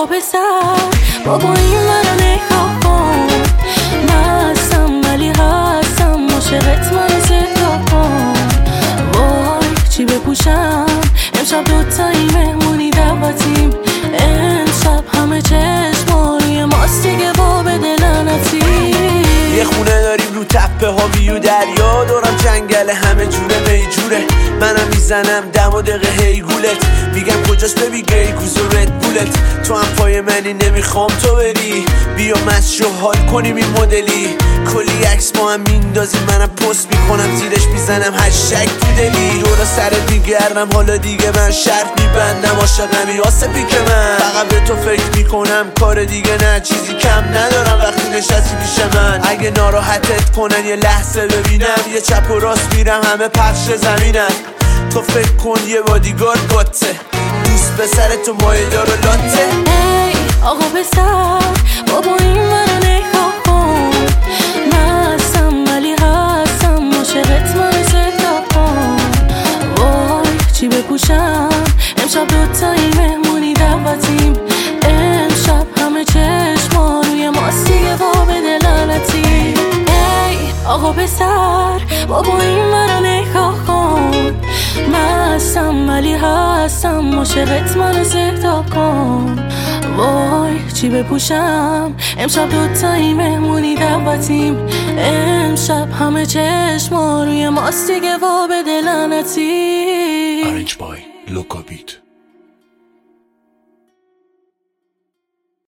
آقا پسر بابا این منو نگاه کن، مستم ولی هستم عاشقت، منو زنده کن. وای چی بپوشم امشب دوتایی مهمونی دعوتیم، امشب همه چشما روی ماست دیگه باب دلنتی. یه خونه داریم رو تپه ها ویو دریا، دورم جنگل همه جوره میجوره، منم میزنم دم و دقیقه هی گولت، میگم کجاست ببی گریکوز و رد بولت، تو هم پای منی نمیخوام تو بری، بیا مشو حال کنیم این مدلی، کلی عکس ما هم میندازیم، منم پست میکنم زیرش میزنم هشتگ تو دلی، دور سرت میگردم حالا دیگه من شرط میبندم، عاشقمی واسه پیک من، فقط به تو فکر میکنم کار دیگه نه، چیزی کم ندارم وقتی نشستی پیش من، اگه ناراحتت کنن یه لحظه ببینم، یه چپ و راست میرم همه پخش زمینم، تو فکر کن یه بادیگارد باته، دوست به سر تو مایه دار و لاته. ای آقا پسر بابا این منو نگاه کن، مستم ولی هستم عاشقت، منو زنده کن. وای چی بپوشم امشب دوتایی مهمونی دعوتیم، امشب همه چشما روی ماست دیگه باب دلنتی. ای آقا پسر بابا این منو نگاه کن، مستم ولی هستم عاشقت، منو زنده کن. وای چی بپوشم امشب دوتایی مهمونی دعوتیم، امشب همه چشما روی ماست دیگه باب دلنتی. Orange Boy, Loco Beat.